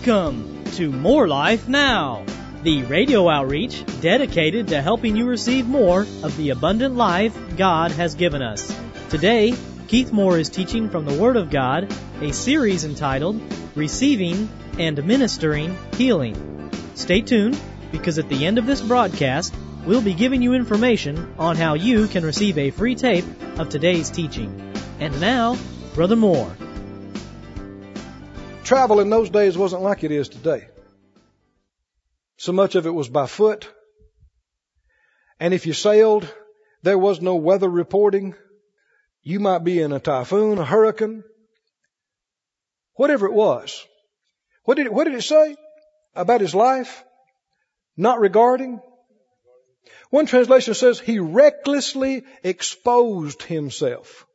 Welcome to More Life Now, the radio outreach dedicated to helping you receive more of the abundant life God has given us. Today, Keith Moore is teaching from the Word of God, a series entitled Receiving and Ministering Healing. Stay tuned, because at the end of this broadcast, we'll be giving you information on how you can receive a free tape of today's teaching. And now, Brother Moore. Travel in those days wasn't like it is today. So much of it was by foot. And if you sailed, there was no weather reporting. You might be in a typhoon, a hurricane, whatever it was. What did it say about his life? Not regarding. One translation says he recklessly exposed himself.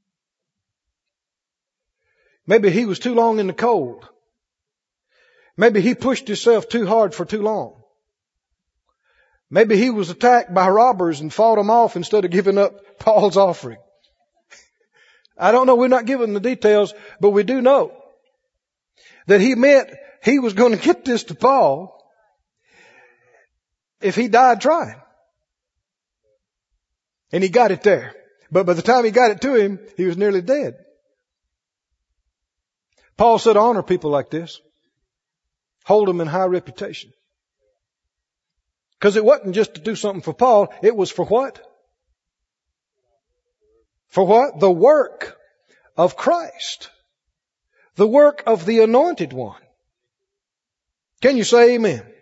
Maybe he was too long in the cold. Maybe he pushed himself too hard for too long. Maybe he was attacked by robbers and fought them off instead of giving up Paul's offering. I don't know. We're not given the details, but we do know that he meant he was going to get this to Paul if he died trying. And he got it there. But by the time he got it to him, he was nearly dead. Paul said, honor people like this. Hold them in high reputation. Because it wasn't just to do something for Paul. It was for what? For what? The work of Christ. The work of the Anointed One. Can you say amen? Amen.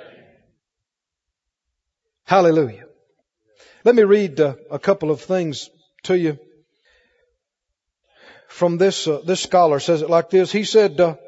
Hallelujah. Let me read a couple of things to you. From this scholar says it like this. He said, the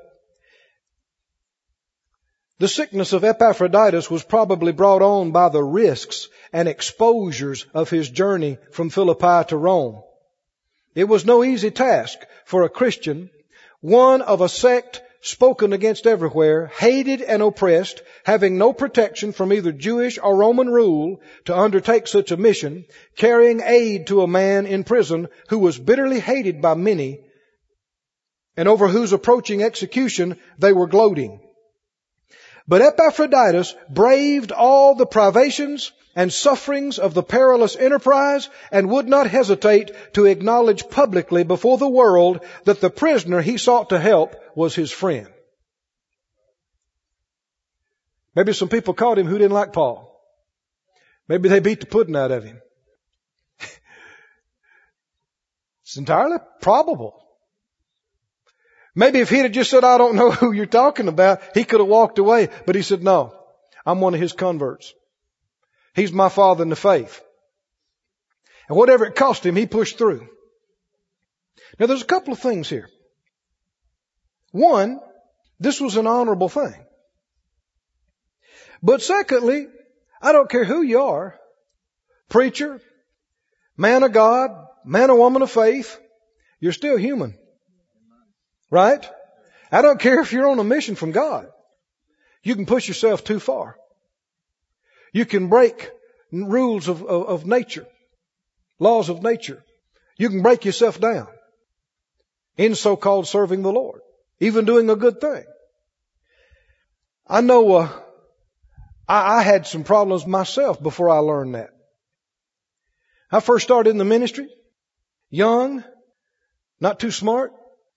sickness of Epaphroditus was probably brought on by the risks and exposures of his journey from Philippi to Rome. It was no easy task for a Christian, one of a sect spoken against everywhere, hated and oppressed, having no protection from either Jewish or Roman rule, to undertake such a mission, carrying aid to a man in prison who was bitterly hated by many and over whose approaching execution they were gloating. But Epaphroditus braved all the privations and sufferings of the perilous enterprise and would not hesitate to acknowledge publicly before the world that the prisoner he sought to help was his friend. Maybe some people caught him who didn't like Paul. Maybe they beat the pudding out of him. It's entirely probable. Maybe if he'd have just said, I don't know who you're talking about, he could have walked away. But he said, no, I'm one of his converts. He's my father in the faith. And whatever it cost him, he pushed through. Now there's a couple of things here. One, this was an honorable thing. But secondly, I don't care who you are, preacher, man of God, man or woman of faith, you're still human. Right? I don't care if you're on a mission from God. You can push yourself too far. You can break rules of nature, laws of nature. You can break yourself down in so-called serving the Lord, even doing a good thing. I know I had some problems myself before I learned that. I first started in the ministry, young, not too smart,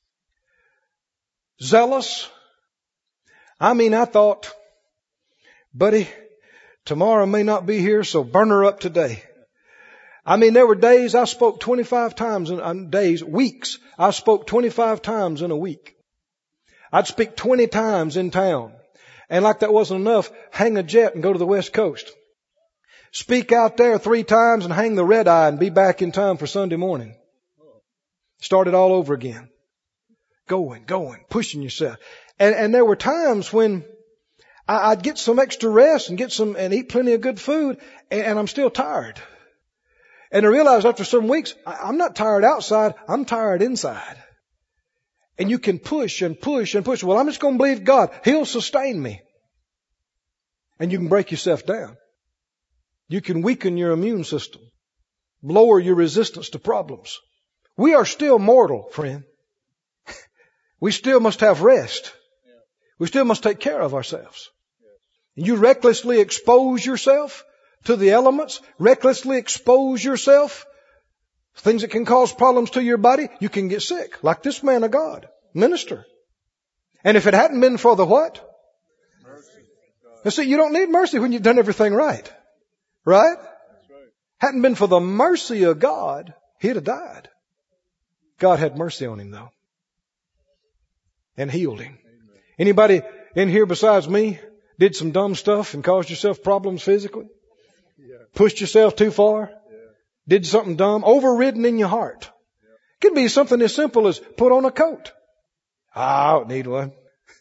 zealous. I thought, buddy, tomorrow may not be here, so burn her up today. There were days I spoke 25 times weeks. I spoke 25 times in a week. I'd speak 20 times in town. And like that wasn't enough, hang a jet and go to the West Coast. Speak out there 3 times and hang the red eye and be back in time for Sunday morning. Start it all over again. Going, pushing yourself. And there were times when I'd get some extra rest and eat plenty of good food, and I'm still tired. And I realized after some weeks, I'm not tired outside, I'm tired inside. And you can push and push and push. Well, I'm just going to believe God. He'll sustain me. And you can break yourself down. You can weaken your immune system. Lower your resistance to problems. We are still mortal, friend. We still must have rest. We still must take care of ourselves. You recklessly expose yourself to the elements, recklessly expose yourself, things that can cause problems to your body, you can get sick, like this man of God, minister. And if it hadn't been for the what? Mercy. See, you don't need mercy when you've done everything right. Right? Hadn't been for the mercy of God, he'd have died. God had mercy on him though. And healed him. Anybody in here besides me did some dumb stuff and caused yourself problems physically? Pushed yourself too far? Did something dumb? Overridden in your heart? Could be something as simple as put on a coat. I don't need one.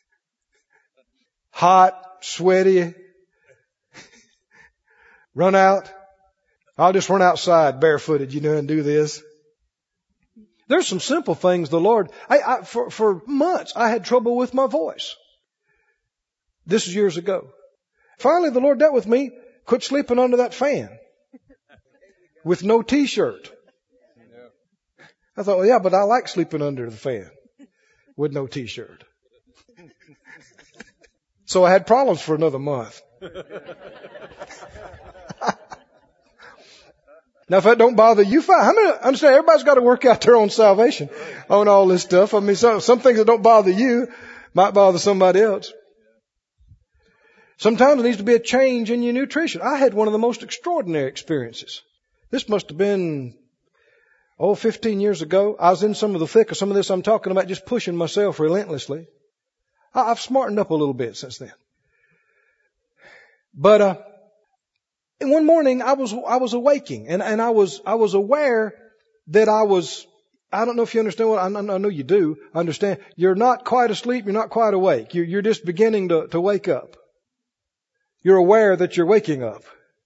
Hot, sweaty. Run out. I'll just run outside barefooted, and do this. There's some simple things the Lord, for months I had trouble with my voice. This is years ago. Finally the Lord dealt with me. Quit sleeping under that fan. With no t-shirt. I thought, well, yeah, but I like sleeping under the fan. With no t-shirt. So I had problems for another month. Now, if that don't bother you, fine. How many understand everybody's got to work out their own salvation on all this stuff? I mean, some things that don't bother you might bother somebody else. Sometimes there needs to be a change in your nutrition. I had one of the most extraordinary experiences. This must have been, 15 years ago. I was in some of the thick of some of this I'm talking about, just pushing myself relentlessly. I've smartened up a little bit since then. But, and one morning I was awaking and I was aware that I don't know if you understand what, I know you do understand. You're not quite asleep. You're not quite awake. You're just beginning to wake up. You're aware that you're waking up.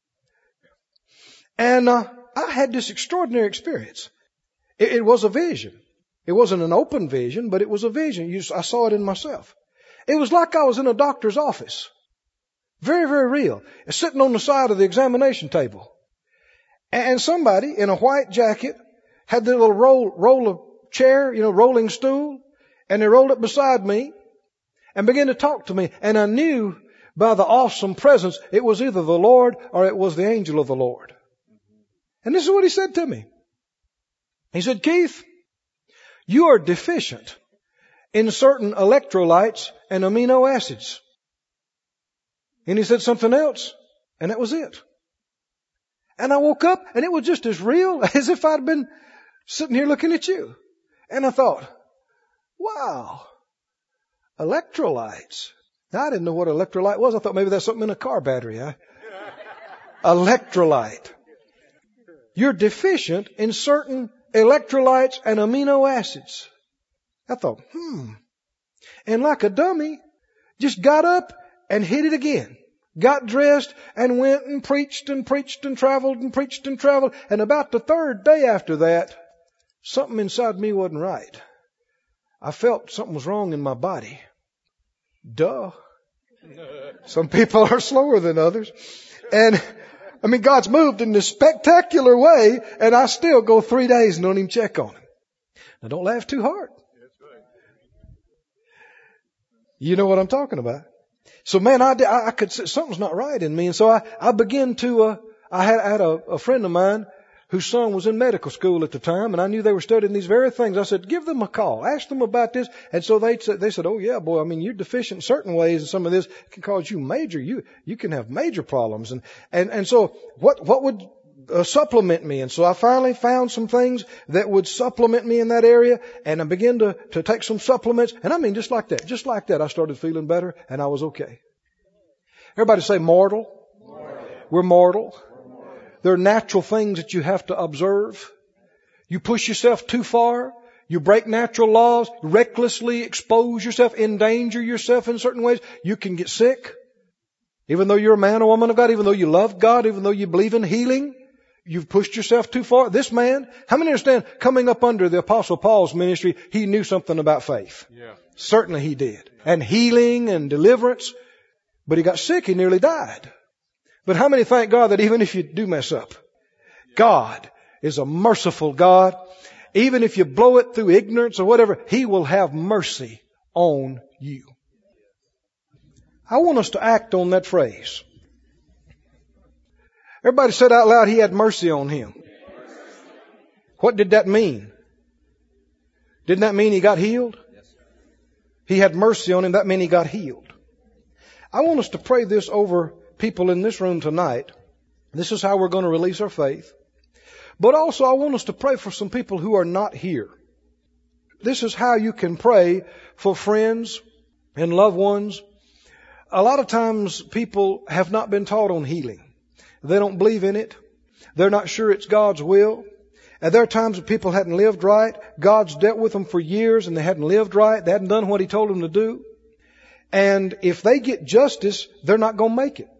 And, I had this extraordinary experience. It was a vision. It wasn't an open vision, but it was a vision. I saw it in myself. It was like I was in a doctor's office. Very, very real. Sitting on the side of the examination table. And somebody in a white jacket had their little roll of chair, rolling stool. And they rolled it beside me and began to talk to me. And I knew by the awesome presence, it was either the Lord or it was the angel of the Lord. And this is what he said to me. He said, Keith, you are deficient in certain electrolytes and amino acids. And he said something else, and that was it. And I woke up, and it was just as real as if I'd been sitting here looking at you. And I thought, wow, electrolytes. Now, I didn't know what electrolyte was. I thought maybe that's something in a car battery. Electrolyte. You're deficient in certain electrolytes and amino acids. I thought, And like a dummy, just got up and hit it again. Got dressed and went and preached and preached and traveled and preached and traveled. And about the third day after that, something inside me wasn't right. I felt something was wrong in my body. Duh. Some people are slower than others. And God's moved in this spectacular way, and I still go 3 days and don't even check on him. Now, don't laugh too hard. You know what I'm talking about. So, man, I could say something's not right in me. And so I began to, I had a friend of mine whose son was in medical school at the time, and I knew they were studying these very things. I said, give them a call. Ask them about this. And so they said, oh yeah, boy, you're deficient in certain ways, and some of this can cause you you can have major problems. And so what would supplement me? And so I finally found some things that would supplement me in that area, and I began to take some supplements. And just like that, I started feeling better, and I was okay. Everybody say mortal. We're mortal. There are natural things that you have to observe. You push yourself too far. You break natural laws, recklessly expose yourself, endanger yourself in certain ways. You can get sick. Even though you're a man or woman of God, even though you love God, even though you believe in healing, you've pushed yourself too far. This man, how many understand, coming up under the Apostle Paul's ministry, he knew something about faith? Yeah. Certainly he did. And healing and deliverance. But he got sick. He nearly died. But how many thank God that even if you do mess up, God is a merciful God. Even if you blow it through ignorance or whatever, He will have mercy on you. I want us to act on that phrase. Everybody said out loud, He had mercy on him. What did that mean? Didn't that mean he got healed? He had mercy on him. That meant he got healed. I want us to pray this over people in this room tonight. This is how we're going to release our faith. But also I want us to pray for some people who are not here. This is how you can pray for friends and loved ones. A lot of times people have not been taught on healing. They don't believe in it. They're not sure it's God's will. And there are times that people hadn't lived right. God's dealt with them for years and they hadn't lived right. They hadn't done what He told them to do. And if they get justice, they're not going to make it.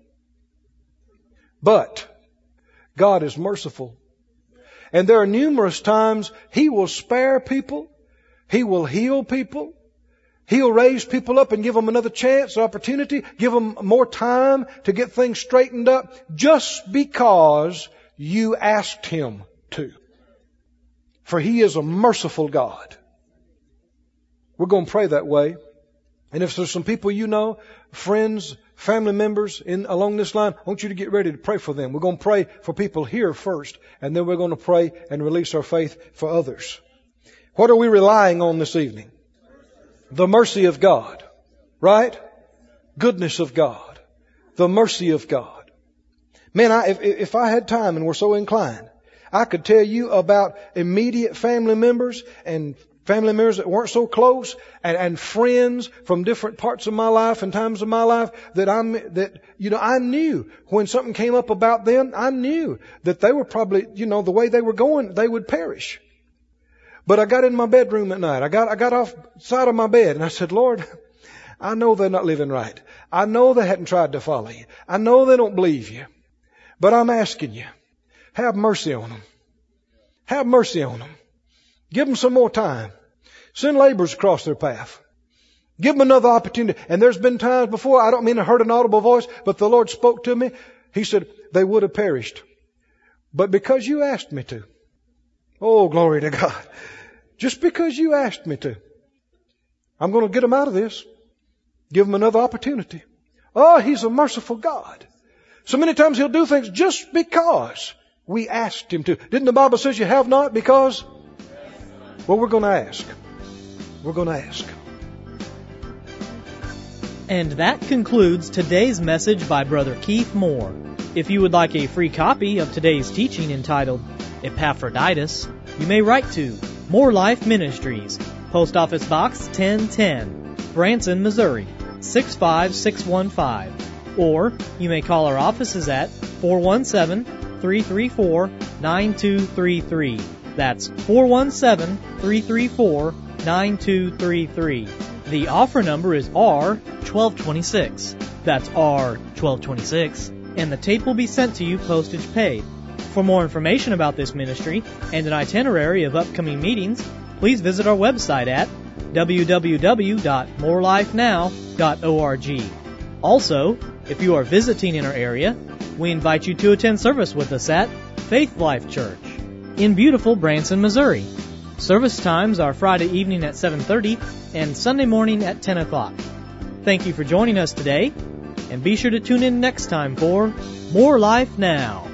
But God is merciful. And there are numerous times He will spare people. He will heal people. He'll raise people up and give them another chance, opportunity, give them more time to get things straightened up just because you asked Him to. For He is a merciful God. We're going to pray that way. And if there's some people you know, friends, family members along this line, I want you to get ready to pray for them. We're going to pray for people here first, and then we're going to pray and release our faith for others. What are we relying on this evening? The mercy of God. Right? Goodness of God. The mercy of God. Man, if I had time and were so inclined, I could tell you about immediate family members and family members that weren't so close and friends from different parts of my life and times of my life that I knew when something came up about them, I knew that they were probably, the way they were going, they would perish. But I got in my bedroom at night. I got off the side of my bed and I said, Lord, I know they're not living right. I know they hadn't tried to follow You. I know they don't believe You. But I'm asking You, have mercy on them. Have mercy on them. Give them some more time. Send laborers across their path. Give them another opportunity. And there's been times before, I don't mean I heard an audible voice, but the Lord spoke to me. He said, they would have perished. But because You asked Me to. Oh, glory to God. Just because You asked Me to. I'm going to get them out of this. Give them another opportunity. Oh, He's a merciful God. So many times He'll do things just because we asked Him to. Didn't the Bible say you have not because? Well, we're going to ask. We're going to ask. And that concludes today's message by Brother Keith Moore. If you would like a free copy of today's teaching entitled Epaphroditus, you may write to More Life Ministries, Post Office Box 1010, Branson, Missouri 65615. Or you may call our offices at 417-334-9233. That's 417-334-9233. The offer number is R1226. That's R1226. And the tape will be sent to you postage paid. For more information about this ministry and an itinerary of upcoming meetings, please visit our website at www.morelifenow.org. Also, if you are visiting in our area, we invite you to attend service with us at Faith Life Church in beautiful Branson, Missouri. Service times are Friday evening at 7:30 and Sunday morning at 10 o'clock. Thank you for joining us today, and be sure to tune in next time for More Life Now.